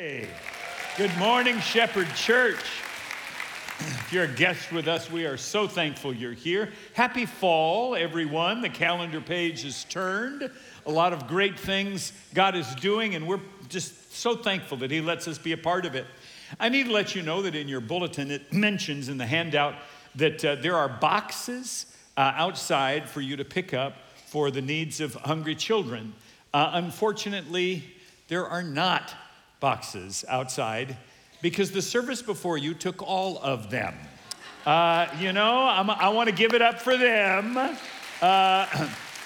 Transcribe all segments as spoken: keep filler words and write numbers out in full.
Hey, good morning, Shepherd Church. If you're a guest with us, we are so thankful you're here. Happy fall, everyone. The calendar page is turned. A lot of great things God is doing, and we're just so thankful that He lets us be a part of it. I need to let you know that in your bulletin, it mentions in the handout that uh, there are boxes uh, outside for you to pick up for the needs of hungry children. Uh, unfortunately, there are not boxes outside because the service before you took all of them. Uh, you know, I'm, I want to give it up for them. Uh,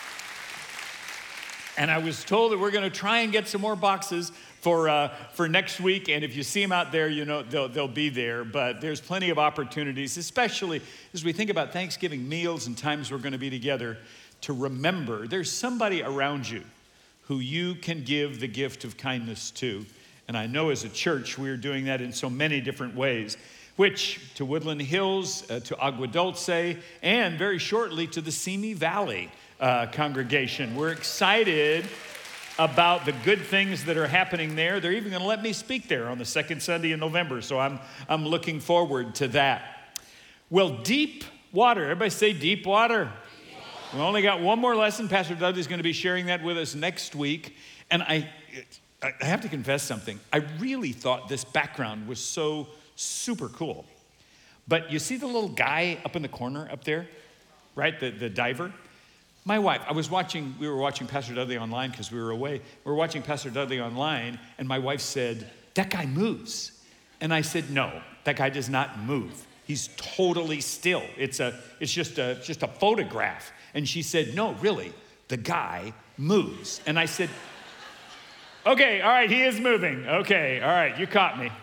and I was told that we're going to try and get some more boxes for uh, for next week. And if you see them out there, you know, they'll, they'll be there. But there's plenty of opportunities, especially as we think about Thanksgiving meals and times we're going to be together, to remember there's somebody around you who you can give the gift of kindness to. And I know as a church, we're doing that in so many different ways, which to Woodland Hills, uh, to Agua Dulce, and very shortly to the Simi Valley uh, congregation. We're excited about the good things that are happening there. They're even gonna let me speak there on the second Sunday in November, so I'm, I'm looking forward to that. Well, deep water, everybody say deep water. We only got one more lesson. Pastor Dudley's going to be sharing that with us next week. And I, I have to confess something. I really thought this background was so super cool. But you see the little guy up in the corner up there, right? The, the diver. My wife, I was watching, we were watching Pastor Dudley online because we were away. We were watching Pastor Dudley online, and my wife said, "That guy moves." And I said, "No, that guy does not move. He's totally still. It's a, it's just a, just a photograph." And she said, "No, really, the guy moves." And I said, "Okay, all right, he is moving. Okay, all right, you caught me."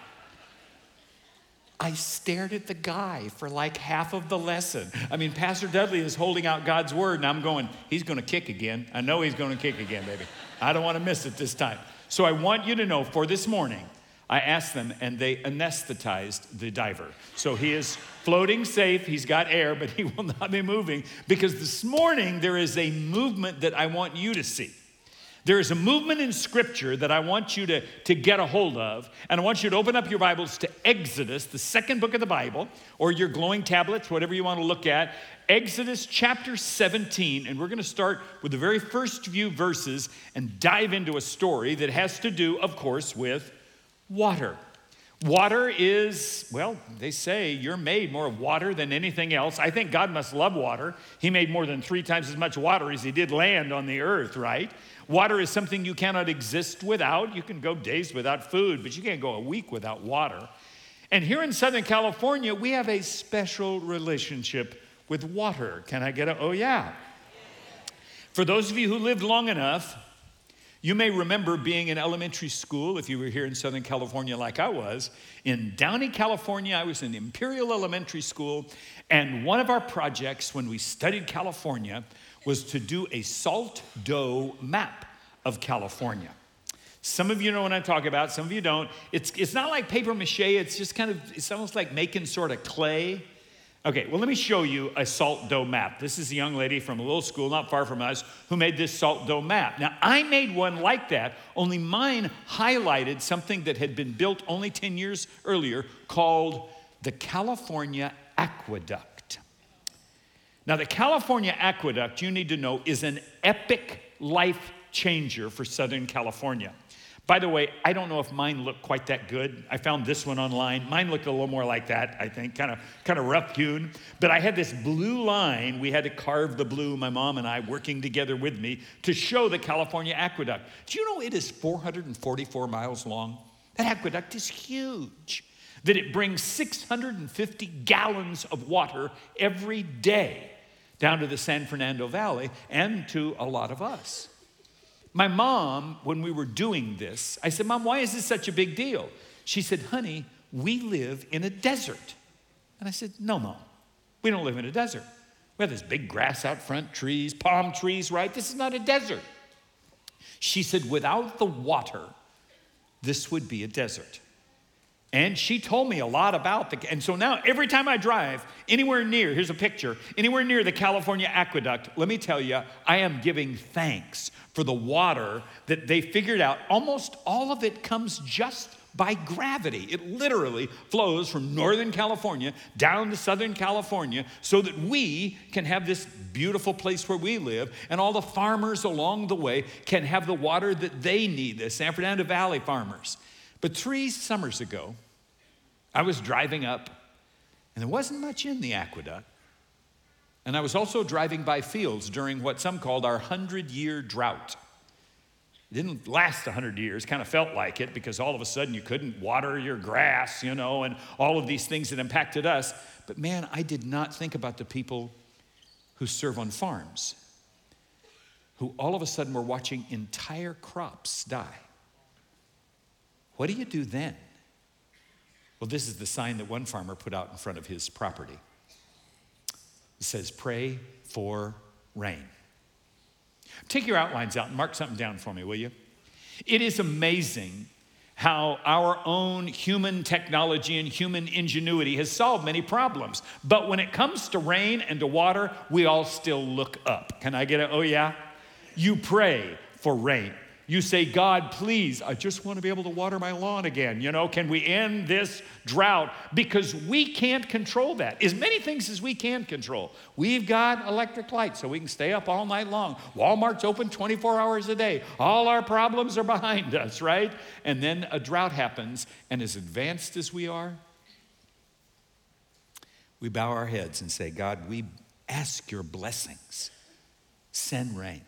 I stared at the guy for like half of the lesson. I mean, Pastor Dudley is holding out God's word, and I'm going, he's going to kick again. I know he's going to kick again, baby. I don't want to miss it this time. So I want you to know for this morning, I asked them, and they anesthetized the diver. So he is floating safe. He's got air, but he will not be moving, because this morning there is a movement that I want you to see. There is a movement in Scripture that I want you to, to get a hold of, and I want you to open up your Bibles to Exodus, the second book of the Bible, or your glowing tablets, whatever you want to look at. Exodus chapter seventeen, and we're going to start with the very first few verses and dive into a story that has to do, of course, with water. Water is, well, they say you're made more of water than anything else. I think God must love water. He made more than three times as much water as he did land on the earth, right? Water is something you cannot exist without. You can go days without food, but you can't go a week without water. And here in Southern California, we have a special relationship with water. Can I get a, oh yeah. For those of you who lived long enough, you may remember being in elementary school, if you were here in Southern California like I was. In Downey, California, I was in Imperial Elementary School, and one of our projects when we studied California was to do a salt dough map of California. Some of you know what I'm talking about, some of you don't. It's, it's not like paper mache, it's just kind of, it's almost like making sort of clay. Okay, well, let me show you a salt dough map. This is a young lady from a little school not far from us who made this salt dough map. Now, I made one like that, only mine highlighted something that had been built only ten years earlier called the California Aqueduct. Now, the California Aqueduct, you need to know, is an epic life changer for Southern California. By the way, I don't know if mine looked quite that good. I found this one online. Mine looked a little more like that, I think, kind of kind of rough hewn. But I had this blue line. We had to carve the blue, my mom and I working together with me, to show the California Aqueduct. Do you know it is four hundred forty-four miles long? That aqueduct is huge. That it brings six hundred fifty gallons of water every day down to the San Fernando Valley and to a lot of us. My mom, when we were doing this, I said, "Mom, why is this such a big deal?" She said, "Honey, we live in a desert." And I said, "No, Mom, we don't live in a desert. We have this big grass out front, trees, palm trees, right? This is not a desert." She said, "Without the water, this would be a desert." And she told me a lot about the, and so now every time I drive anywhere near, here's a picture, anywhere near the California Aqueduct, let me tell you, I am giving thanks for the water that they figured out. Almost all of it comes just by gravity. It literally flows from Northern California down to Southern California so that we can have this beautiful place where we live, and all the farmers along the way can have the water that they need, the San Fernando Valley farmers. But three summers ago, I was driving up, and there wasn't much in the aqueduct. And I was also driving by fields during what some called our hundred-year drought. It didn't last a hundred years, kind of felt like it, because all of a sudden you couldn't water your grass, you know, and all of these things that impacted us. But man, I did not think about the people who serve on farms, who all of a sudden were watching entire crops die. What do you do then? Well, this is the sign that one farmer put out in front of his property. It says, pray for rain. Take your outlines out and mark something down for me, will you? It is amazing how our own human technology and human ingenuity has solved many problems. But when it comes to rain and to water, we all still look up. Can I get a, oh yeah? You pray for rain. You say, God, please, I just want to be able to water my lawn again. You know, can we end this drought? Because we can't control that. As many things as we can control. We've got electric lights so we can stay up all night long. Walmart's open twenty-four hours a day. All our problems are behind us, right? And then a drought happens, and as advanced as we are, we bow our heads and say, God, we ask your blessings. Send rain.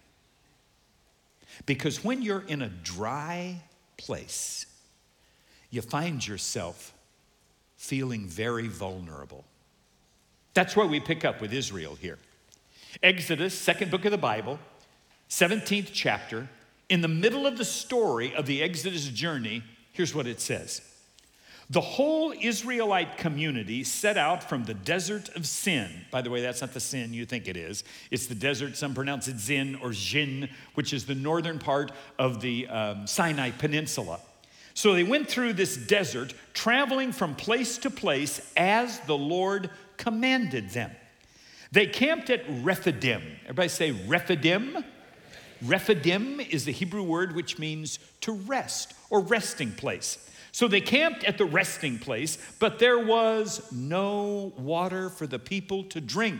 Because when you're in a dry place, you find yourself feeling very vulnerable. That's where we pick up with Israel here. Exodus, second book of the Bible, seventeenth chapter. In the middle of the story of the Exodus journey, here's what it says. The whole Israelite community set out from the desert of Sin. By the way, that's not the Sin you think it is. It's the desert, some pronounce it Zin or Jin, which is the northern part of the um, Sinai Peninsula. So they went through this desert, traveling from place to place as the Lord commanded them. They camped at Rephidim. Everybody say Rephidim. Rephidim is the Hebrew word which means to rest or resting place. So they camped at the resting place, but there was no water for the people to drink.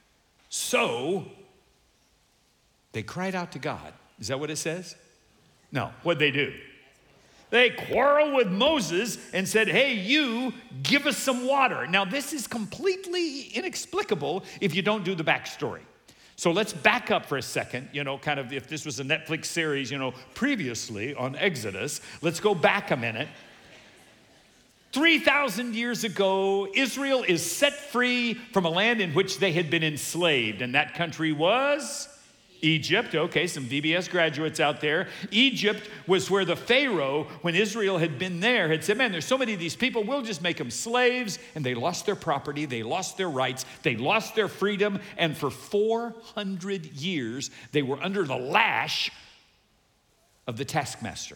So they cried out to God. Is that what it says? No, what'd they do? They quarreled with Moses and said, hey, you, give us some water. Now, this is completely inexplicable if you don't do the backstory. So let's back up for a second, you know, kind of if this was a Netflix series, you know, previously on Exodus, let's go back a minute. three thousand years ago, Israel is set free from a land in which they had been enslaved, and that country was Egypt. Okay, some V B S graduates out there. Egypt was where the Pharaoh, when Israel had been there, had said, man, there's so many of these people, we'll just make them slaves. And they lost their property, they lost their rights, they lost their freedom, and for four hundred years, they were under the lash of the taskmaster.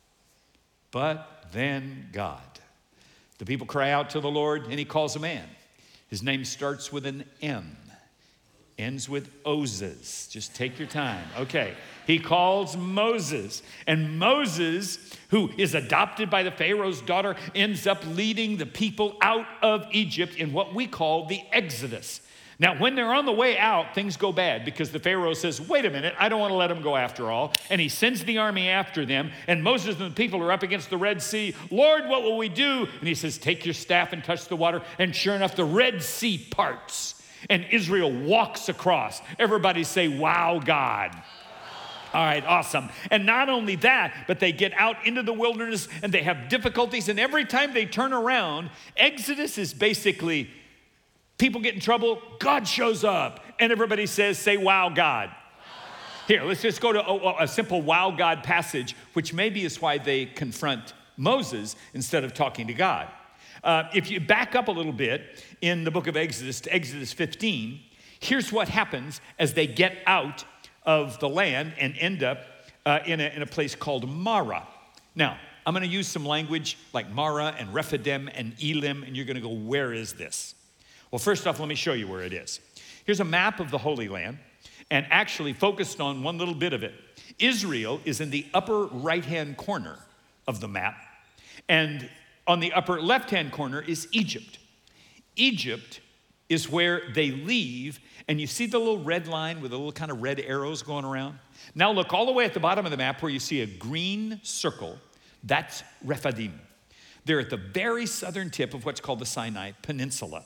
But then God. The people cry out to the Lord, and he calls a man. His name starts with an M, ends with Ozes. Just take your time. Okay, he calls Moses, and Moses, who is adopted by the Pharaoh's daughter, ends up leading the people out of Egypt in what we call the Exodus. Now, when they're on the way out, things go bad because the Pharaoh says, wait a minute, I don't want to let them go after all. And he sends the army after them. And Moses and the people are up against the Red Sea. Lord, what will we do? And he says, take your staff and touch the water. And sure enough, the Red Sea parts. And Israel walks across. Everybody say, wow, God. All right, awesome. And not only that, but they get out into the wilderness and they have difficulties. And every time they turn around, Exodus is basically people get in trouble, God shows up, and everybody says, say, wow, God. Here, let's just go to a, a simple wow, God passage, which maybe is why they confront Moses instead of talking to God. Uh, if you back up a little bit in the book of Exodus to Exodus fifteen, here's what happens as they get out of the land and end up uh, in, a, in a place called Marah. Now, I'm going to use some language like Marah and Rephidim and Elim, and you're going to go, where is this? Well, first off, let me show you where it is. Here's a map of the Holy Land, and actually focused on one little bit of it. Israel is in the upper right-hand corner of the map, And on the upper left-hand corner is Egypt. Egypt is where they leave, and you see the little red line with the little kind of red arrows going around? Now look all the way at the bottom of the map where you see a green circle. That's Rephidim. They're at the very southern tip of what's called the Sinai Peninsula.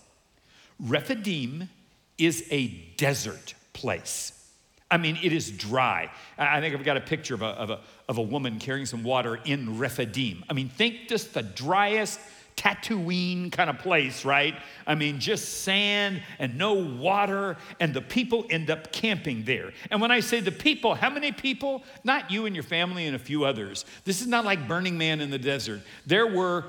Rephidim is a desert place. I mean, it is dry. I think I've got a picture of a, of a, of a woman carrying some water in Rephidim. I mean, think just the driest Tatooine kind of place, right? I mean, just sand and no water, and the people end up camping there. And when I say the people, how many people? Not you and your family and a few others. This is not like Burning Man in the desert. There were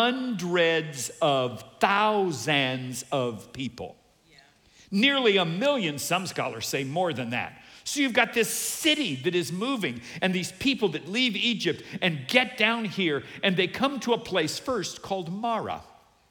hundreds of thousands of people. Yeah. Nearly a million, some scholars say more than that. So you've got this city that is moving, and these people that leave Egypt and get down here, and they come to a place first called Marah.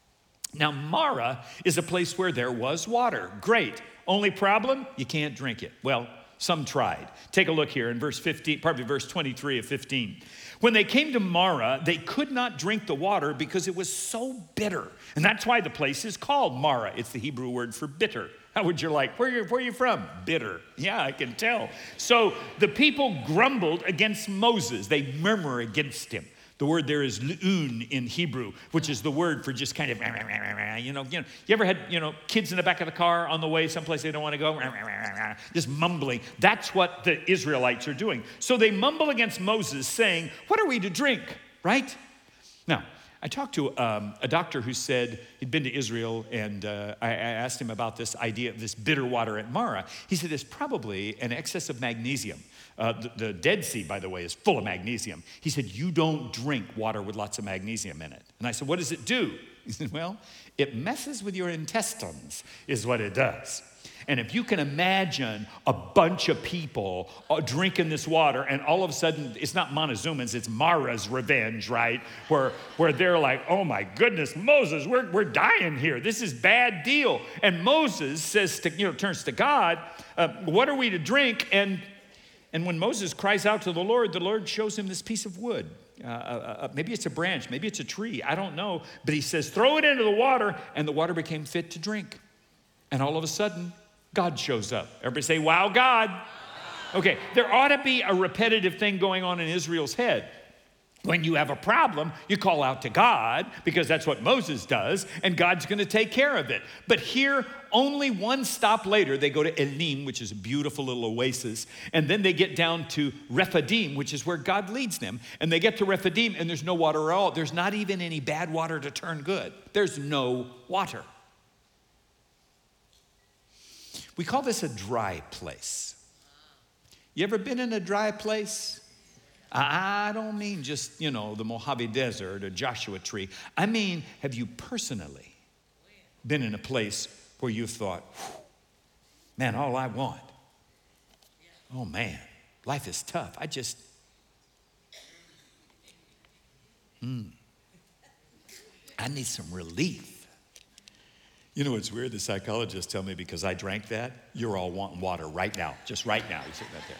Now, Marah is a place where there was water. Great. Only problem, you can't drink it. Well, some tried. Take a look here in verse fifteen, probably verse twenty-three of fifteen. When they came to Marah, they could not drink the water because it was so bitter. And that's why the place is called Marah. It's the Hebrew word for bitter. How would you like? Where are you, where are you from? Bitter. Yeah, I can tell. So the people grumbled against Moses. They murmur against him. The word there is lu'un in Hebrew, which is the word for just kind of, you know, you know, you ever had, you know, kids in the back of the car on the way someplace they don't want to go, just mumbling. That's what the Israelites are doing. So they mumble against Moses saying, what are we to drink, right? Now, I talked to um, a doctor who said he'd been to Israel, and uh, I, I asked him about this idea of this bitter water at Marah. He said there's probably an excess of magnesium. Uh, the, the Dead Sea, by the way, is full of magnesium. He said, you don't drink water with lots of magnesium in it. And I said, what does it do? He said, well, it messes with your intestines is what it does. And if you can imagine a bunch of people drinking this water, and all of a sudden, it's not Montezuma's, it's Marah's revenge, right? Where, where they're like, oh my goodness, Moses, we're, we're dying here. This is bad deal. And Moses says, to, you know, turns to God, uh, what are we to drink? And, and when Moses cries out to the Lord, the Lord shows him this piece of wood. Uh, uh, maybe it's a branch, maybe it's a tree, I don't know. But he says, throw it into the water, and the water became fit to drink. And all of a sudden, God shows up. Everybody say, wow, God. Okay, there ought to be a repetitive thing going on in Israel's head. When you have a problem, you call out to God, because that's what Moses does, and God's going to take care of it. But here, only one stop later, they go to Elim, which is a beautiful little oasis, and then they get down to Rephidim, which is where God leads them. And they get to Rephidim, and there's no water at all. There's not even any bad water to turn good. There's no water. We call this a dry place. You ever been in a dry place? I don't mean just, you know, the Mojave Desert or Joshua Tree. I mean, have you personally been in a place where you thought, man, all I want, oh man, life is tough. I just, hmm, I need some relief. You know what's weird? The psychologists tell me because I drank that, you're all wanting water right now, just right now. You're sitting right there.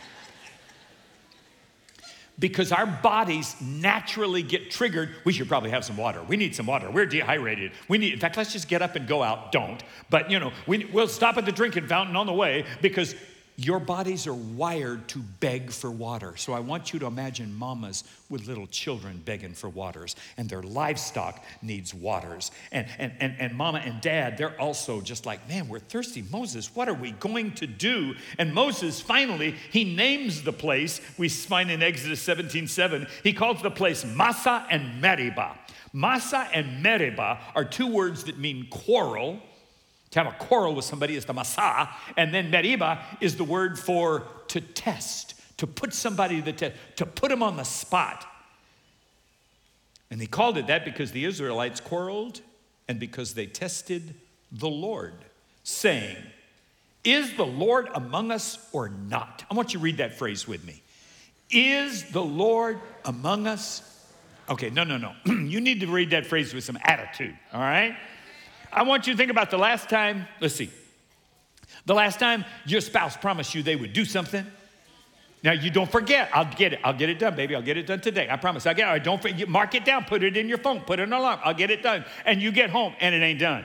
Because our bodies naturally get triggered. We should probably have some water. We need some water. We're dehydrated. We need, in fact, let's just get up and go out. Don't. But, you know, we, we'll stop at the drinking fountain on the way because your bodies are wired to beg for water. So I want you to imagine mamas with little children begging for waters, and their livestock needs waters. And, and, and, and mama and dad, they're also just like, man, we're thirsty. Moses, what are we going to do? And Moses, finally, he names the place. We find in Exodus seventeen seven, he calls the place Massah and Meribah. Massah and Meribah are two words that mean quarrel. To have a quarrel with somebody is the Massah, and then Meribah is the word for to test, to put somebody to the test, to put them on the spot. And he called it that because the Israelites quarreled and because they tested the Lord, saying, is the Lord among us or not? I want you to read that phrase with me. Is the Lord among us? Okay, no, no, no. You need to read that phrase with some attitude, all right? I want you to think about the last time, let's see, the last time your spouse promised you they would do something Now, you don't forget. I'll get it. I'll get it done, baby. I'll get it done today. I promise. I'll get it. All right, don't forget. Mark it down. Put it in your phone. Put an alarm. I'll get it done. And you get home, and it ain't done.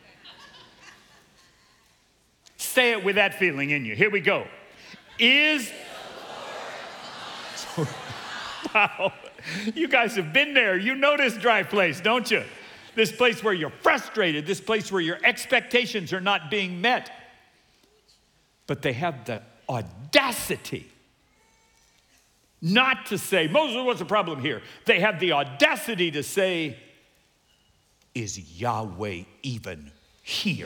Say it with that feeling in you. Here we go. Is... Wow. You guys have been there. You know this dry place, don't you? This place where you're frustrated. This place where your expectations are not being met. But they have the audacity not to say, Moses, what's the problem here? They have the audacity to say, is Yahweh even here?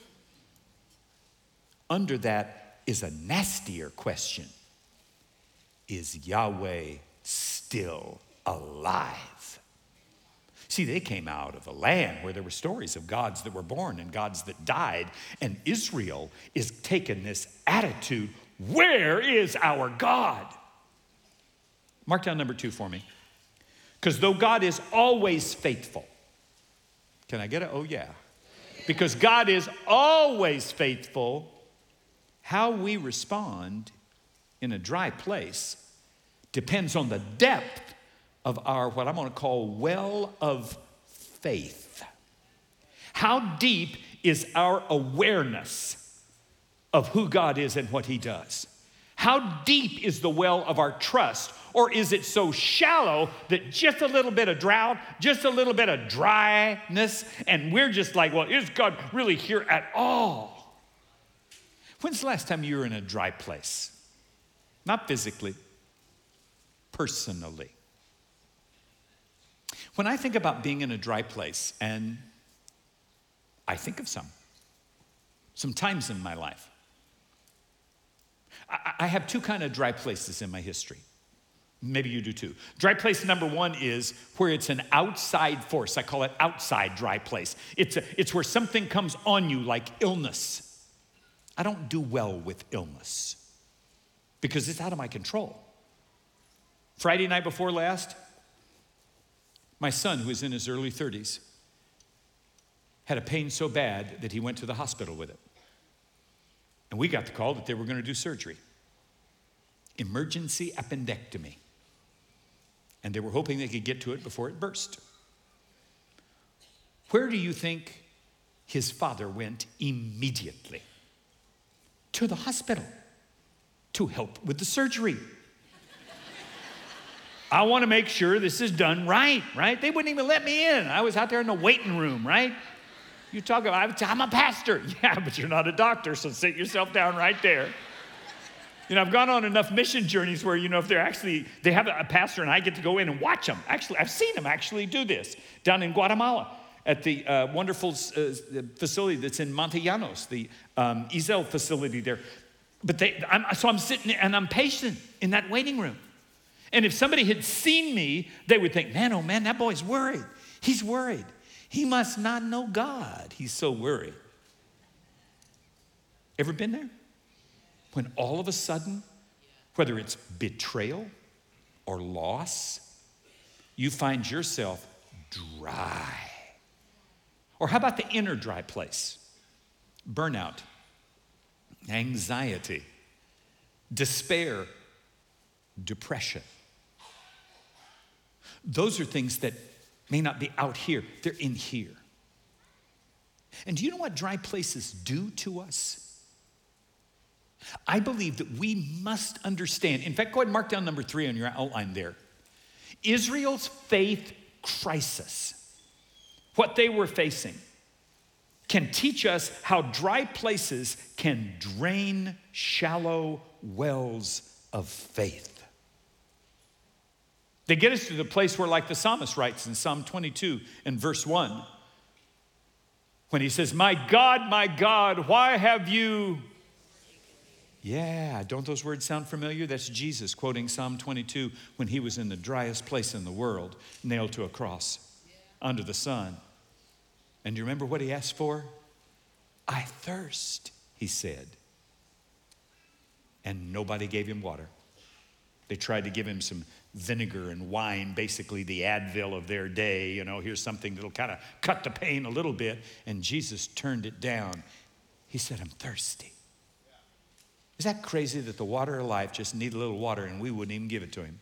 Under that is a nastier question. Is Yahweh still alive? See, they came out of a land where there were stories of gods that were born and gods that died, and Israel is taking this attitude, where is our God? Mark down number two for me. Because though God is always faithful, can I get it? Oh, yeah. Because God is always faithful, how we respond in a dry place depends on the depth of our, what I'm going to call, well of faith. How deep is our awareness of who God is and what he does? How deep is the well of our trust? Or is it so shallow that just a little bit of drought, just a little bit of dryness, and we're just like, well, is God really here at all? When's the last time you were in a dry place? Not physically, personally. When I think about being in a dry place, and I think of some, some times in my life, I, I have two kind of dry places in my history. Maybe you do too. Dry place number one is where it's an outside force. I call it outside dry place. It's, a, it's where something comes on you like illness. I don't do well with illness because it's out of my control. Friday night before last, my son, who is in his early thirties, had a pain so bad that he went to the hospital with it. And we got the call that they were going to do surgery. Emergency appendectomy. And they were hoping they could get to it before it burst. Where do you think his father went immediately? To the hospital to help with the surgery. I want to make sure this is done right, right? They wouldn't even let me in. I was out there in the waiting room, right? You talk about, I'm a pastor. Yeah, but you're not a doctor, so sit yourself down right there. You know, I've gone on enough mission journeys where, you know, if they're actually, they have a pastor and I get to go in and watch them. Actually, I've seen them actually do this down in Guatemala at the uh, wonderful uh, facility that's in Montellanos, the um, Ezel facility there. But they, I'm, so I'm sitting there and I'm patient in that waiting room. And if somebody had seen me, they would think, man, oh man, that boy's worried. He's worried. He must not know God. He's so worried. Ever been there? When all of a sudden, whether it's betrayal or loss, you find yourself dry. Or how about the inner dry place? Burnout, anxiety, despair, depression. Those are things that may not be out here, they're in here. And do you know what dry places do to us? I believe that we must understand. In fact, go ahead and mark down number three on your outline there. Israel's faith crisis, what they were facing, can teach us how dry places can drain shallow wells of faith. They get us to the place where, like the psalmist writes in Psalm twenty-two and verse one, when he says, my God, my God, why have you... Yeah, don't those words sound familiar? That's Jesus quoting Psalm twenty-two when he was in the driest place in the world, nailed to a cross under the sun. And do you remember what he asked for? I thirst, he said. And nobody gave him water. They tried to give him some vinegar and wine, basically the Advil of their day. You know, here's something that'll kind of cut the pain a little bit. And Jesus turned it down. He said, I'm thirsty. Is that crazy that the water of life just needed a little water and we wouldn't even give it to him?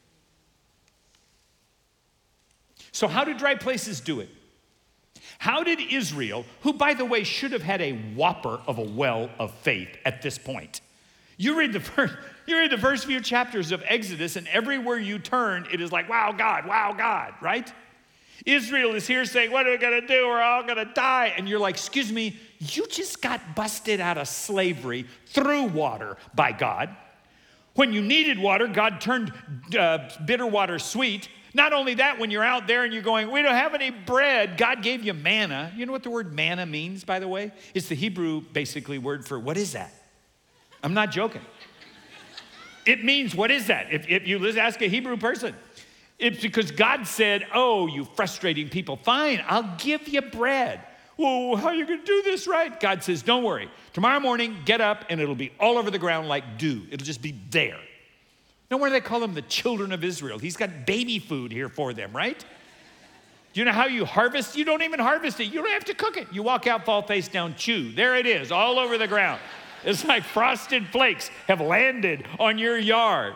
So how do dry places do it? How did Israel, who by the way should have had a whopper of a well of faith at this point? You read the first, you read the first few chapters of Exodus, and everywhere you turn, it is like, wow, God, wow, God, right? Israel is here saying, what are we gonna do? We're all gonna die. And you're like, excuse me, you just got busted out of slavery through water by God. When you needed water, God turned uh, bitter water sweet. Not only that, when you're out there and you're going, we don't have any bread, God gave you manna. You know what the word manna means, by the way? It's the Hebrew, basically, word for what is that? I'm not joking. It means, what is that? If, if you ask a Hebrew person, it's because God said, oh, you frustrating people, fine, I'll give you bread. Whoa, how are you going to do this right? God says, don't worry. Tomorrow morning, get up, and it'll be all over the ground like dew. It'll just be there. No wonder they call them the children of Israel. He's got baby food here for them, right? Do you know how you harvest? You don't even harvest it. You don't have to cook it. You walk out, fall face down, chew. There it is, all over the ground. It's like frosted flakes have landed on your yard.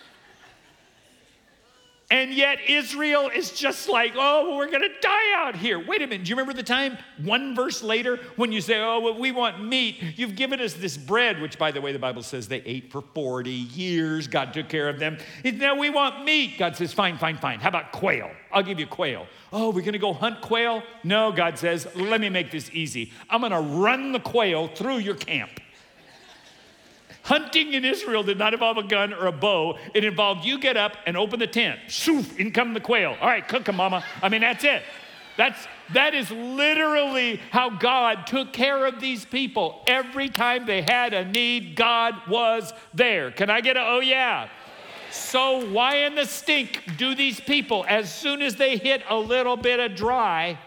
And yet Israel is just like, oh, we're going to die out here. Wait a minute. Do you remember the time, one verse later, when you say, oh, well, we want meat. You've given us this bread, which, by the way, the Bible says they ate for forty years. God took care of them. Now we want meat. God says, fine, fine, fine. How about quail? I'll give you quail. Oh, we're going to go hunt quail? No, God says, let me make this easy. I'm going to run the quail through your camp. Hunting in Israel did not involve a gun or a bow. It involved you get up and open the tent. Shoof, in come the quail. All right, cook them, mama. I mean, that's it. That's, that is literally how God took care of these people. Every time they had a need, God was there. Can I get a oh yeah? So why in the stink do these people, as soon as they hit a little bit of dry,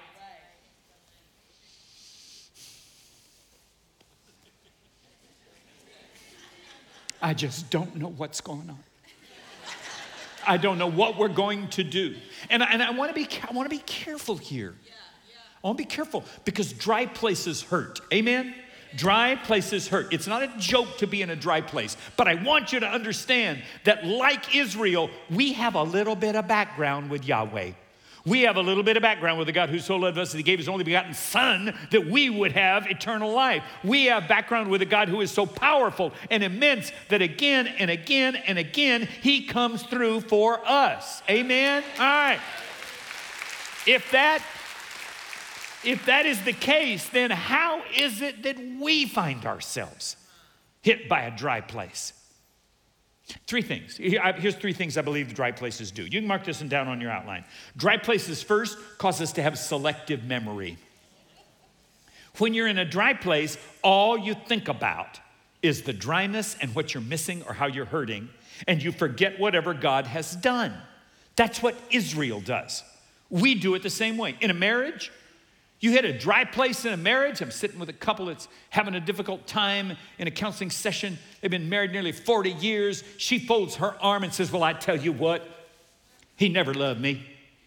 I just don't know what's going on. I don't know what we're going to do. And I, and I want to be I want to be careful here. I want to be careful because dry places hurt. Amen? Dry places hurt. It's not a joke to be in a dry place. But I want you to understand that like Israel, we have a little bit of background with Yahweh. We have a little bit of background with the God who so loved us that he gave his only begotten son that we would have eternal life. We have background with a God who is so powerful and immense that again and again and again, he comes through for us. Amen? All right. If that, if that is the case, then how is it that we find ourselves hit by a dry place? Three things. Here's three things I believe the dry places do. You can mark this one down on your outline. Dry places first cause us to have selective memory. When you're in a dry place, all you think about is the dryness and what you're missing or how you're hurting, and you forget whatever God has done. That's what Israel does. We do it the same way. In a marriage, you hit a dry place in a marriage. I'm sitting with a couple that's having a difficult time in a counseling session. They've been married nearly forty years. She folds her arm and says, well, I tell you what, he never loved me.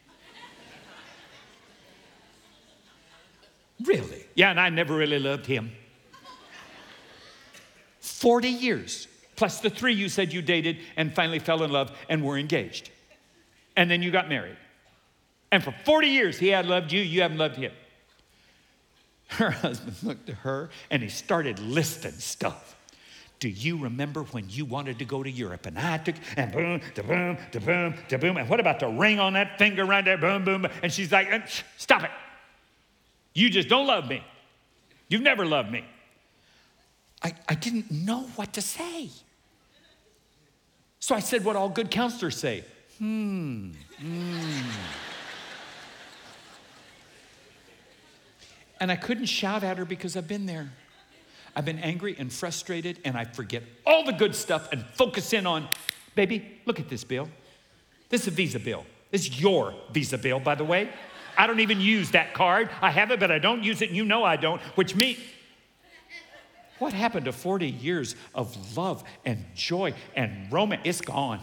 Really? Yeah, and I never really loved him. forty years, plus the three you said you dated and finally fell in love and were engaged. And then you got married. And for forty years, he had loved you, you haven't loved him. Her husband looked at her and he started listing stuff. Do you remember when you wanted to go to Europe and I took, and boom, da boom, da boom, da boom, and what about the ring on that finger right there, boom, boom, and she's like, stop it. You just don't love me. You've never loved me. I, I didn't know what to say. So I said what all good counselors say. Hmm, hmm. And I couldn't shout at her because I've been there. I've been angry and frustrated, and I forget all the good stuff and focus in on, baby, look at this bill. This is a Visa bill. This is your Visa bill, by the way. I don't even use that card. I have it, but I don't use it, and you know I don't, which means, what happened to forty years of love and joy and romance? It's gone.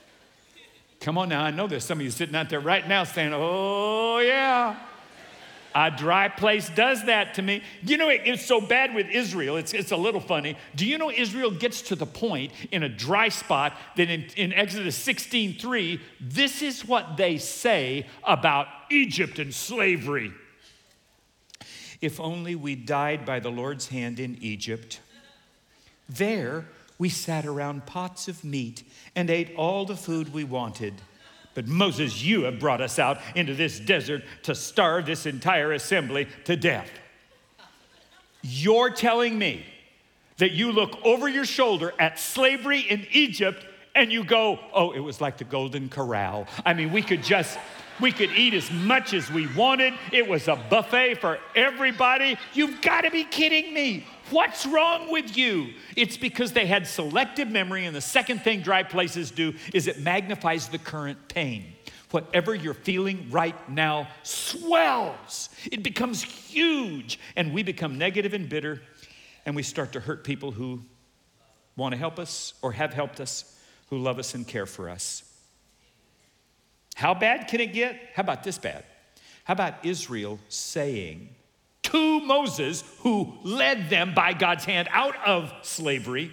Come on now, I know there's some of you sitting out there right now saying, oh, yeah. A dry place does that to me. You know, it, it's so bad with Israel. It's, it's a little funny. Do you know Israel gets to the point in a dry spot that in, in Exodus sixteen three, this is what they say about Egypt and slavery. If only we died by the Lord's hand in Egypt. There we sat around pots of meat and ate all the food we wanted. But Moses, you have brought us out into this desert to starve this entire assembly to death. You're telling me that you look over your shoulder at slavery in Egypt and you go, oh, it was like the Golden Corral. I mean, we could just, we could eat as much as we wanted. It was a buffet for everybody. You've got to be kidding me. What's wrong with you? It's because they had selective memory, and the second thing dry places do is it magnifies the current pain. Whatever you're feeling right now swells. It becomes huge, and we become negative and bitter, and we start to hurt people who want to help us or have helped us, who love us and care for us. How bad can it get? How about this bad? How about Israel saying to Moses, who led them by God's hand out of slavery,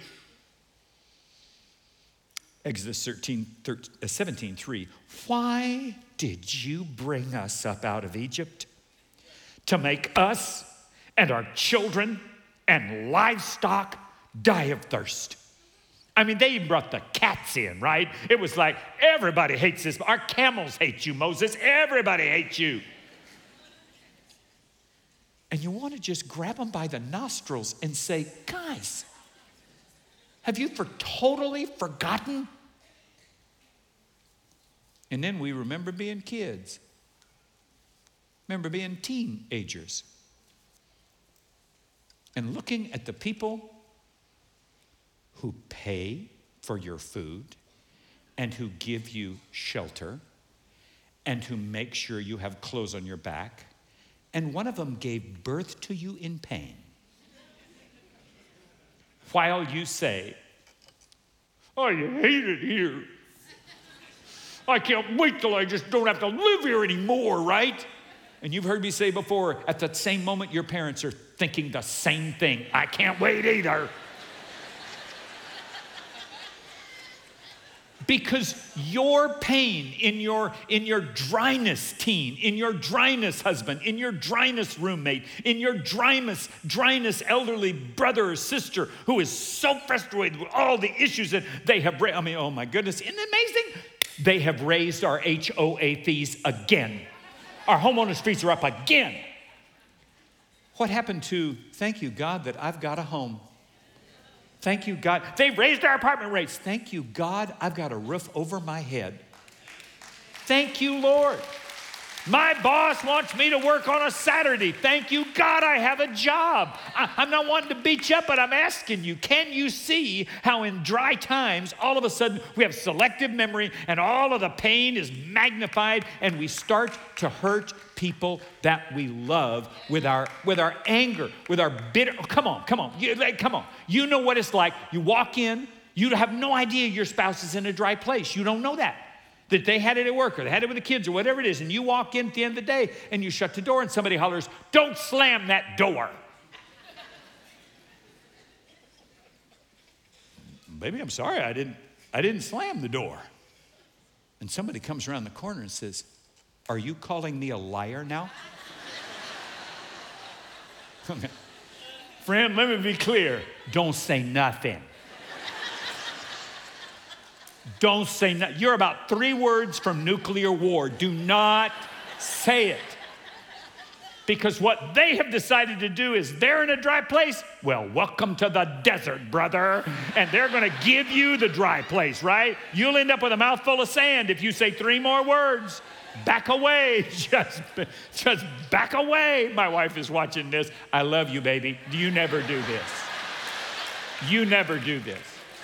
Exodus thirteen, seventeen three, why did you bring us up out of Egypt to make us and our children and livestock die of thirst? I mean, they even brought the cats in, right? It was like, everybody hates this. Our camels hate you, Moses. Everybody hates you. And you want to just grab them by the nostrils and say, guys, have you for totally forgotten? And then we remember being kids. Remember being teenagers. And looking at the people who pay for your food and who give you shelter and who make sure you have clothes on your back. And one of them gave birth to you in pain. While you say, I hate it here. I can't wait till I just don't have to live here anymore, right? And you've heard me say before, at that same moment, your parents are thinking the same thing. I can't wait either. Because your pain in your, in your dryness, teen, in your dryness, husband, in your dryness, roommate, in your dryness, dryness, elderly brother or sister who is so frustrated with all the issues that they have raised. I mean, oh my goodness, isn't it amazing? They have raised our H O A fees again. Our homeowners fees are up again. What happened to, thank you, God, that I've got a home? Thank you, God. They raised our apartment rates. Thank you, God, I've got a roof over my head. Thank you, Lord. My boss wants me to work on a Saturday. Thank you, God, I have a job. I, I'm not wanting to beat you up, but I'm asking you, can you see how in dry times, all of a sudden, we have selective memory and all of the pain is magnified and we start to hurt people that we love with our, with our anger, with our bitter, oh, come on, come on, you, like, come on. You know what it's like. You walk in, you have no idea your spouse is in a dry place. You don't know that. That they had it at work or they had it with the kids or whatever it is, and you walk in at the end of the day and you shut the door and somebody hollers, don't slam that door. Baby, I'm sorry, I didn't, I didn't slam the door. And somebody comes around the corner and says, are you calling me a liar now? Friend, let me be clear. Don't say nothing. Don't say nothing. You're about three words from nuclear war. Do not say it. Because what they have decided to do is they're in a dry place. Well, welcome to the desert, brother. And they're going to give you the dry place, right? You'll end up with a mouthful of sand if you say three more words. Back away. Just, just back away. My wife is watching this. I love you, baby. You never do this. You never do this.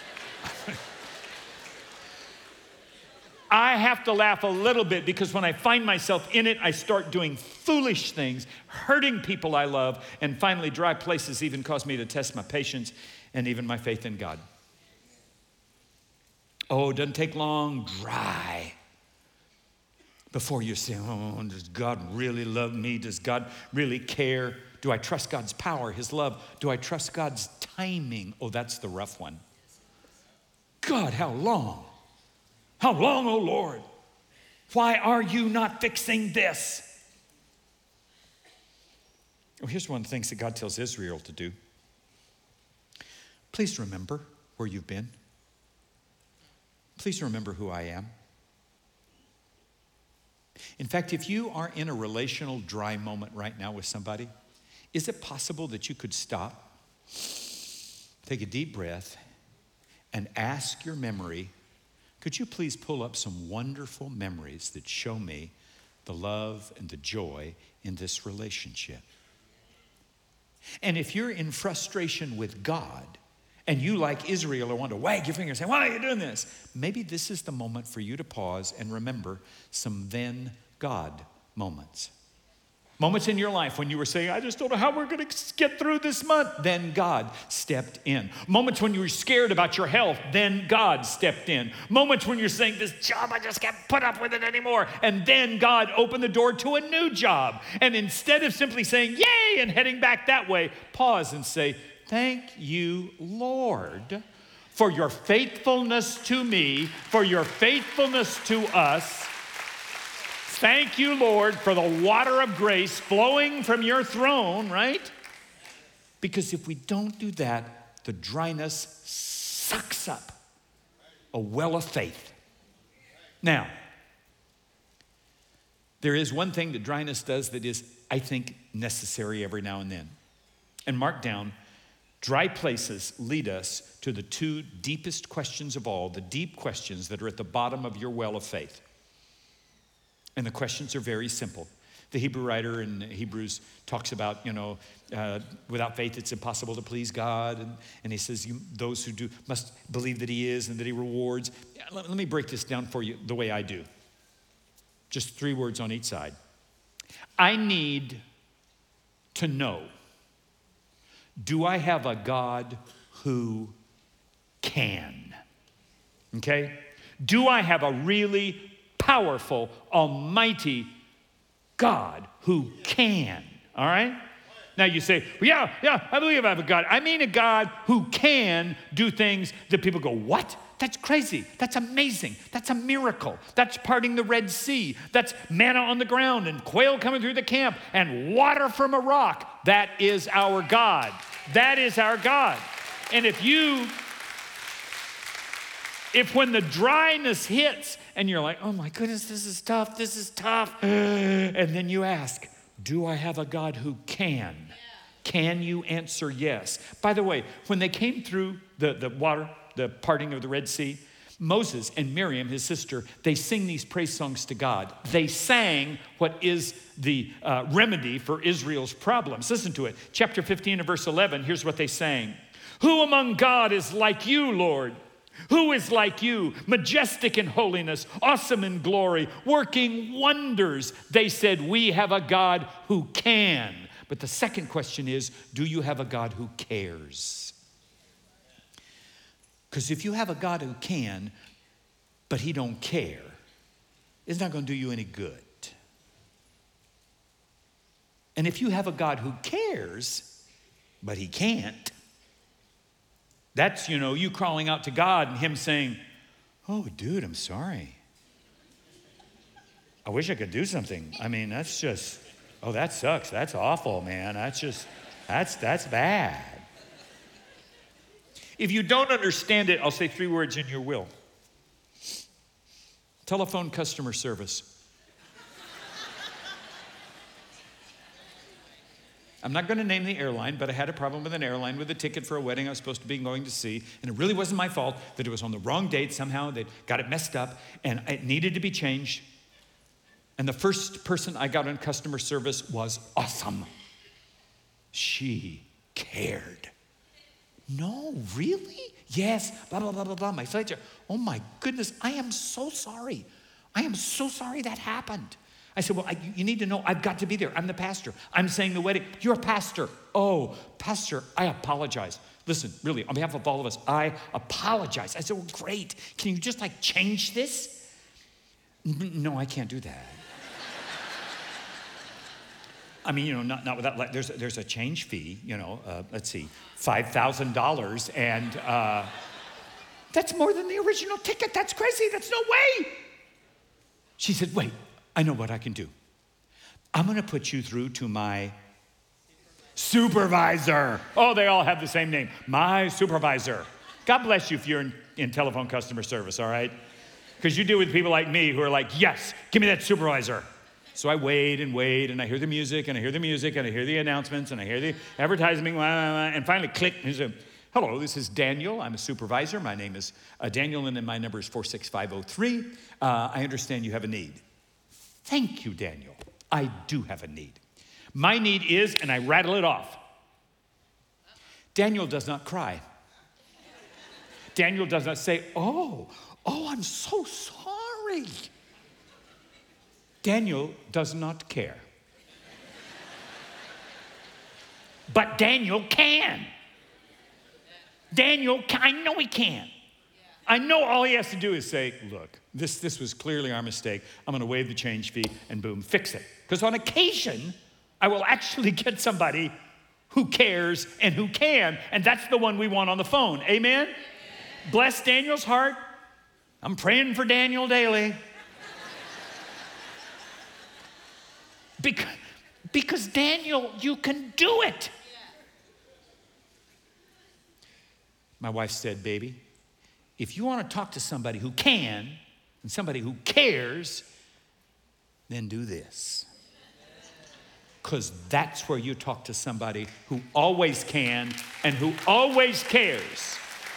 I have to laugh a little bit because when I find myself in it, I start doing foolish things, hurting people I love, and finally dry places even cause me to test my patience and even my faith in God. Oh, it doesn't take long, dry. Before you say, oh, does God really love me? Does God really care? Do I trust God's power, his love? Do I trust God's timing? Oh, that's the rough one. God, how long? How long, oh Lord? Why are you not fixing this? Well, here's one of the things that God tells Israel to do. Please remember where you've been. Please remember who I am. In fact, if you are in a relational dry moment right now with somebody, is it possible that you could stop, take a deep breath, and ask your memory, could you please pull up some wonderful memories that show me the love and the joy in this relationship? And if you're in frustration with God, and you, like Israel, are wanting to wag your finger and say, why are you doing this? Maybe this is the moment for you to pause and remember some then God moments. Moments in your life when you were saying, I just don't know how we're going to get through this month. Then God stepped in. Moments when you were scared about your health. Then God stepped in. Moments when you're saying, this job, I just can't put up with it anymore. And then God opened the door to a new job. And instead of simply saying, yay, and heading back that way, pause and say, thank you, Lord, for your faithfulness to me, for your faithfulness to us. Thank you, Lord, for the water of grace flowing from your throne, right? Because if we don't do that, the dryness sucks up a well of faith. Now, there is one thing that dryness does that is, I think, necessary every now and then. And mark down, dry places lead us to the two deepest questions of all, the deep questions that are at the bottom of your well of faith. And the questions are very simple. The Hebrew writer in Hebrews talks about, you know, uh, without faith it's impossible to please God. And, and he says, you, those who do must believe that he is and that he rewards. Let, let me break this down for you the way I do. Just three words on each side. I need to know, do I have a God who can? Okay? Do I have a really powerful, almighty God who can? All right? Now you say, well, yeah, yeah, I believe I have a God. I mean a God who can do things that people go, what? That's crazy. That's amazing. That's a miracle. That's parting the Red Sea. That's manna on the ground and quail coming through the camp and water from a rock. That is our God. That is our God. And if you, if when the dryness hits and you're like, oh my goodness, this is tough, this is tough. And then you ask, do I have a God who can? Can you answer yes? By the way, when they came through the, the water, the parting of the Red Sea, Moses and Miriam, his sister, they sing these praise songs to God. They sang what is the uh, remedy for Israel's problems. Listen to it. Chapter fifteen and verse eleven, here's what they sang. Who among God is like you, Lord? Who is like you, majestic in holiness, awesome in glory, working wonders? They said, we have a God who can. But the second question is, do you have a God who cares? Because if you have a God who can, but he don't care, it's not going to do you any good. And if you have a God who cares, but he can't, that's, you know, you crawling out to God and him saying, oh, dude, I'm sorry. I wish I could do something. I mean, that's just, oh, that sucks. That's awful, man. That's just, that's, that's bad. If you don't understand it, I'll say three words in your will. Telephone customer service. I'm not going to name the airline, but I had a problem with an airline with a ticket for a wedding I was supposed to be going to see, and it really wasn't my fault that it was on the wrong date. Somehow they got it messed up, and it needed to be changed. And the first person I got on customer service was awesome. She cared. No, really? Yes, blah, blah, blah, blah, blah. My flight's are, oh my goodness, I am so sorry. I am so sorry that happened. I said, well, I, you need to know I've got to be there. I'm the pastor. I'm saying the wedding. You're a pastor. Oh, pastor, I apologize. Listen, really, on behalf of all of us, I apologize. I said, well, great. Can you just like change this? No, I can't do that. I mean, you know, not, not without, like, there's, there's a change fee, you know, uh, let's see, five thousand dollars, and uh, that's more than the original ticket. That's crazy. That's no way. She said, wait, I know what I can do. I'm going to put you through to my supervisor. Oh, they all have the same name. My supervisor. God bless you if you're in, in telephone customer service, all right? Because you deal with people like me who are like, yes, give me that supervisor. So I wait and wait, and I hear the music, and I hear the music, and I hear the announcements, and I hear the advertising, and finally click. And he said, hello, this is Daniel. I'm a supervisor. My name is uh, Daniel, and then my number is four six five oh three. Uh, I understand you have a need. Thank you, Daniel. I do have a need. My need is, and I rattle it off. Daniel does not cry. Daniel does not say, oh, oh, I'm so sorry. Daniel does not care. But Daniel can. Daniel, can, I know he can. I know all he has to do is say, look, this, this was clearly our mistake. I'm going to waive the change fee and boom, fix it. Because on occasion, I will actually get somebody who cares and who can, and that's the one we want on the phone. Amen? Amen. Bless Daniel's heart. I'm praying for Daniel daily. Because, because Daniel, you can do it. My wife said, baby, if you want to talk to somebody who can and somebody who cares, then do this. Because that's where you talk to somebody who always can and who always cares.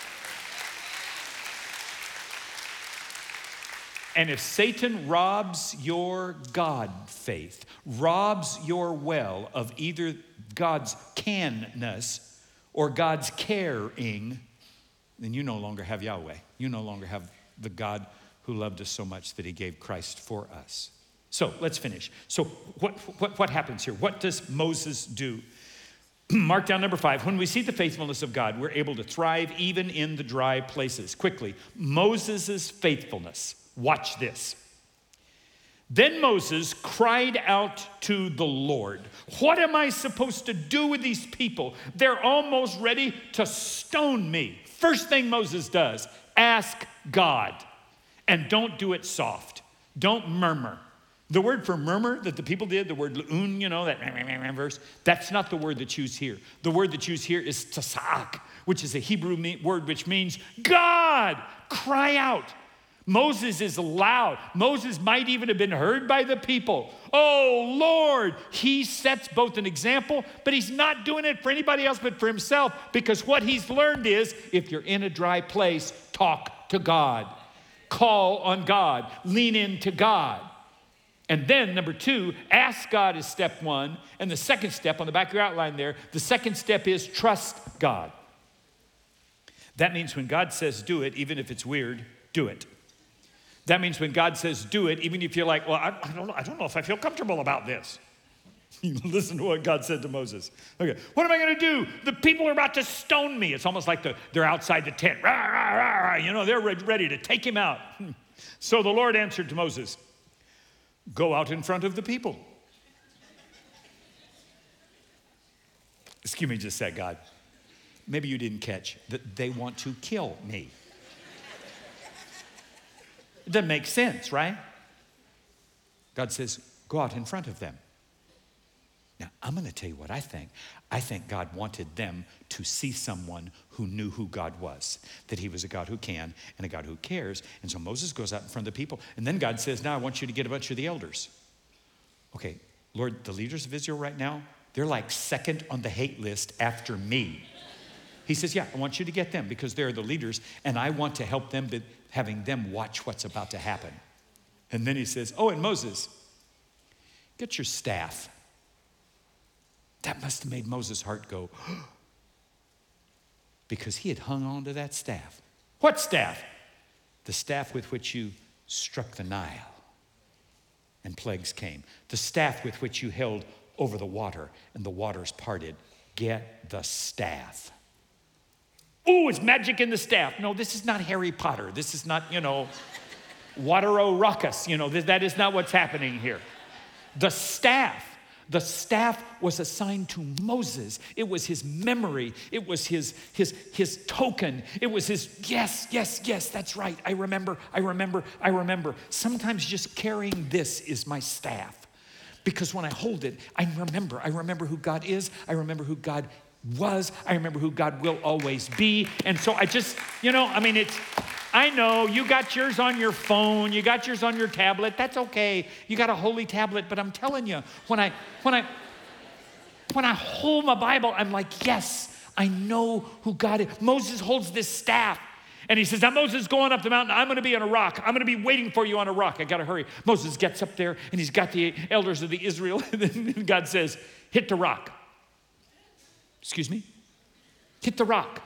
And if Satan robs your God faith, robs your well of either God's canness or God's caring, then you no longer have Yahweh. You no longer have the God who loved us so much that he gave Christ for us. So let's finish. So what, what, what happens here? What does Moses do? Mark down number five. When we see the faithfulness of God, we're able to thrive even in the dry places. Quickly, Moses' faithfulness. Watch this. Then Moses cried out to the Lord, what am I supposed to do with these people? They're almost ready to stone me. First thing Moses does, ask God. And don't do it soft. Don't murmur. The word for murmur that the people did, the word le'un, you know, that verse, that's not the word that's used here. The word that's used here is tasak, which is a Hebrew word which means, God, cry out. Moses is loud. Moses might even have been heard by the people. Oh, Lord, he sets both an example, but he's not doing it for anybody else but for himself, because what he's learned is if you're in a dry place, talk to God. Call on God. Lean into God. And then, number two, ask God is step one. And the second step, on the back of your outline there, the second step is trust God. That means when God says do it, even if it's weird, do it. That means when God says do it, even if you're like, well, I, I, don't know, I don't know if I feel comfortable about this. You listen to what God said to Moses. Okay, what am I going to do? The people are about to stone me. It's almost like the, they're outside the tent. Rah, rah, rah, rah. You know, they're ready to take him out. So the Lord answered to Moses, go out in front of the people. Excuse me just a sec, God. Maybe you didn't catch that they want to kill me. It doesn't make sense, right? God says, go out in front of them. Now, I'm going to tell you what I think. I think God wanted them to see someone who knew who God was, that he was a God who can and a God who cares. And so Moses goes out in front of the people. And then God says, now I want you to get a bunch of the elders. Okay, Lord, the leaders of Israel right now, they're like second on the hate list after me. He says, yeah, I want you to get them because they're the leaders, and I want to help them, but having them watch what's about to happen. And then he says, oh, and Moses, get your staff. That must have made Moses' heart go, because he had hung on to that staff. What staff? The staff with which you struck the Nile and plagues came. The staff with which you held over the water and the waters parted. Get the staff. Oh, it's magic in the staff. No, this is not Harry Potter. This is not, you know, Water-o-Ruckus. You know, that is not what's happening here. The staff. The staff was assigned to Moses. It was his memory. It was his, his, his token. It was his, yes, yes, yes, that's right. I remember, I remember, I remember. Sometimes just carrying this is my staff. Because when I hold it, I remember. I remember who God is. I remember who God was. I remember who God will always be. And so I just, you know, I mean, it's, I know you got yours on your phone. You got yours on your tablet. That's okay. You got a holy tablet. But I'm telling you, when I, when I, when I hold my Bible, I'm like, yes, I know who God is. Moses holds this staff. And he says, now Moses is going up the mountain. I'm going to be on a rock. I'm going to be waiting for you on a rock. I got to hurry. Moses gets up there and he's got the elders of the Israel. And then God says, hit the rock. Excuse me? Hit the rock.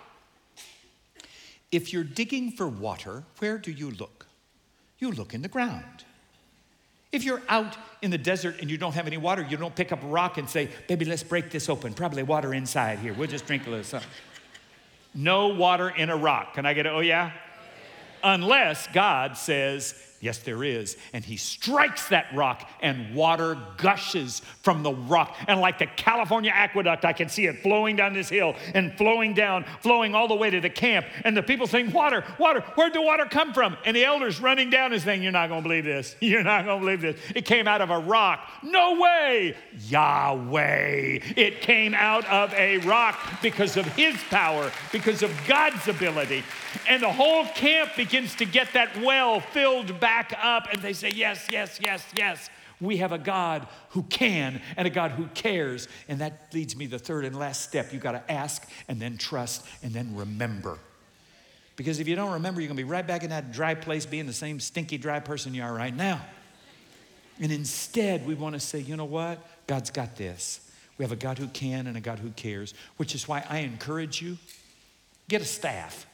If you're digging for water, where do you look? You look in the ground. If you're out in the desert and you don't have any water, you don't pick up a rock and say, baby, let's break this open. Probably water inside here. We'll just drink a little something. No water in a rock. Can I get it? Oh, yeah? Unless God says, yes, there is. And he strikes that rock and water gushes from the rock. And like the California aqueduct, I can see it flowing down this hill and flowing down, flowing all the way to the camp. And the people saying, water, water, where'd the water come from? And the elders running down and saying, you're not going to believe this. You're not going to believe this. It came out of a rock. No way. Yahweh. It came out of a rock because of his power, because of God's ability. And the whole camp begins to get that well filled back up. And they say, yes, yes, yes, yes. We have a God who can and a God who cares. And that leads me to the third and last step. You got to ask and then trust and then remember. Because if you don't remember, you're going to be right back in that dry place being the same stinky, dry person you are right now. And instead, we want to say, you know what? God's got this. We have a God who can and a God who cares, which is why I encourage you, get a staff.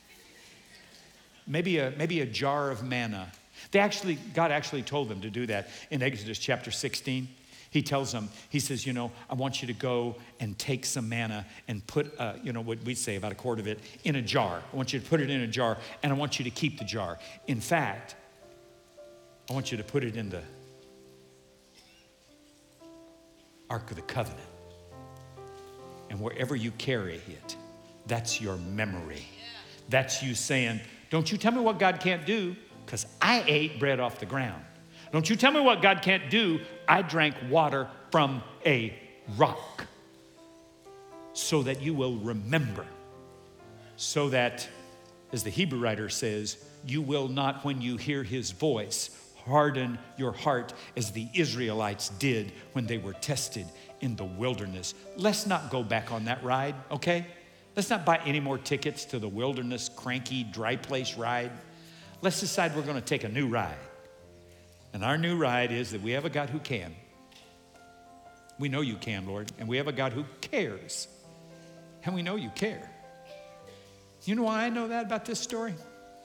Maybe a, maybe a jar of manna. They actually, God actually told them to do that in Exodus chapter sixteen. He tells them, he says, you know, I want you to go and take some manna and put, uh, you know, what we say, about a quart of it, in a jar. I want you to put it in a jar, and I want you to keep the jar. In fact, I want you to put it in the Ark of the Covenant. And wherever you carry it, that's your memory. That's you saying, don't you tell me what God can't do, because I ate bread off the ground. Don't you tell me what God can't do. I drank water from a rock. So that you will remember. So that, as the Hebrew writer says, you will not, when you hear his voice, harden your heart as the Israelites did when they were tested in the wilderness. Let's not go back on that ride, okay? Let's not buy any more tickets to the wilderness, cranky, dry place ride. Let's decide we're going to take a new ride. And our new ride is that we have a God who can. We know you can, Lord. And we have a God who cares. And we know you care. You know why I know that about this story?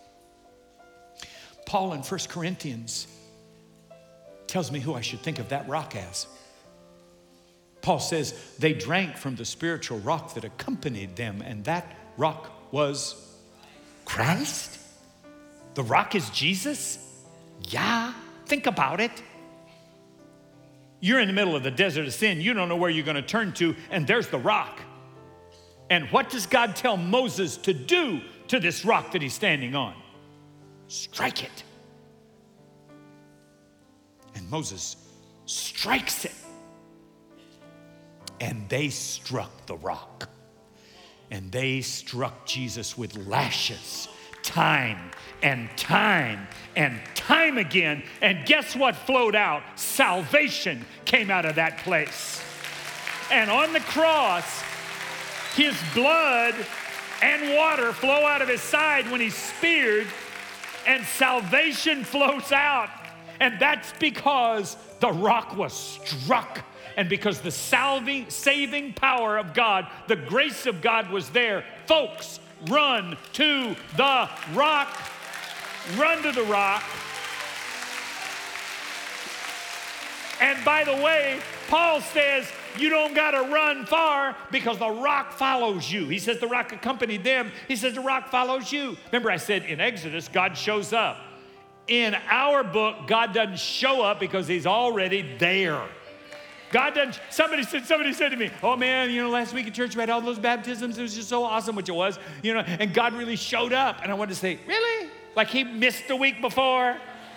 Paul in First Corinthians tells me who I should think of that rock as. Paul says they drank from the spiritual rock that accompanied them, and that rock was Christ. The rock is Jesus? Yeah, think about it. You're in the middle of the desert of sin. You don't know where you're going to turn to, and there's the rock. And what does God tell Moses to do to this rock that he's standing on? Strike it. And Moses strikes it. And they struck the rock. And they struck Jesus with lashes, time and time and time again. And guess what flowed out? Salvation came out of that place. And on the cross, his blood and water flow out of his side when he's speared, and salvation flows out. And that's because the rock was struck. And because the salving, saving power of God, the grace of God was there. Folks, run to the rock. Run to the rock. And by the way, Paul says, you don't got to run far because the rock follows you. He says the rock accompanied them. He says the rock follows you. Remember I said in Exodus, God shows up. In our book, God doesn't show up because he's already there. God doesn't, somebody said, somebody said to me, oh man, you know, last week at church we had all those baptisms. It was just so awesome, which it was, you know, and God really showed up. And I wanted to say, really? Like he missed the week before?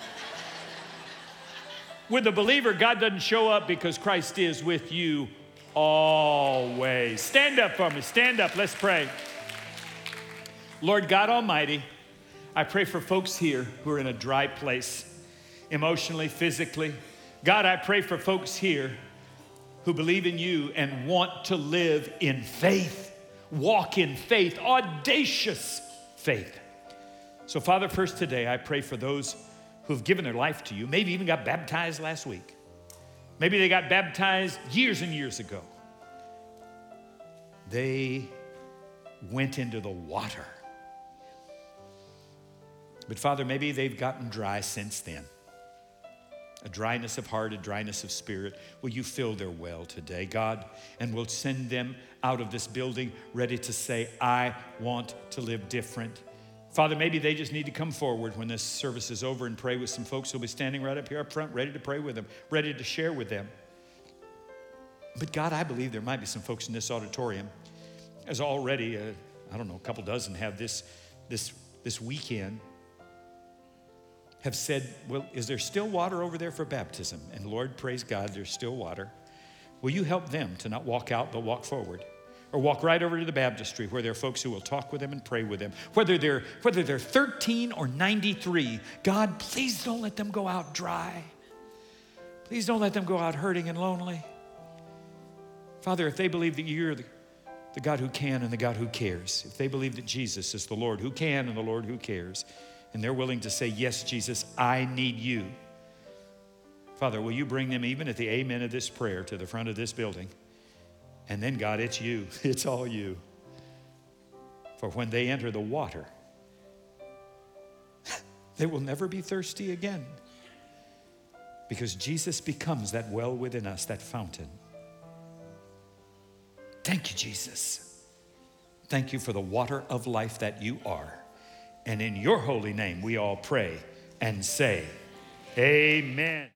With a believer, God doesn't show up because Christ is with you always. Stand up for me, stand up, let's pray. Lord God Almighty, I pray for folks here who are in a dry place, emotionally, physically. God, I pray for folks here who believe in you and want to live in faith, walk in faith, audacious faith. So Father, first today, I pray for those who've given their life to you, maybe even got baptized last week. Maybe they got baptized years and years ago. They went into the water. But Father, maybe they've gotten dry since then. A dryness of heart, a dryness of spirit. Will you fill their well today, God? And we'll send them out of this building ready to say, I want to live different. Father, maybe they just need to come forward when this service is over and pray with some folks who'll be standing right up here up front, ready to pray with them, ready to share with them. But God, I believe there might be some folks in this auditorium, as already, uh, I don't know, a couple dozen have this, this, this weekend, have said, well, is there still water over there for baptism? And Lord, praise God, there's still water. Will you help them to not walk out, but walk forward? Or walk right over to the baptistry where there are folks who will talk with them and pray with them. Whether they're, whether they're thirteen or ninety-three, God, please don't let them go out dry. Please don't let them go out hurting and lonely. Father, if they believe that you're the, the God who can and the God who cares, if they believe that Jesus is the Lord who can and the Lord who cares, and they're willing to say, yes, Jesus, I need you. Father, will you bring them even at the amen of this prayer to the front of this building? And then, God, it's you. It's all you. For when they enter the water, they will never be thirsty again. Because Jesus becomes that well within us, that fountain. Thank you, Jesus. Thank you for the water of life that you are. And in your holy name, we all pray and say, amen.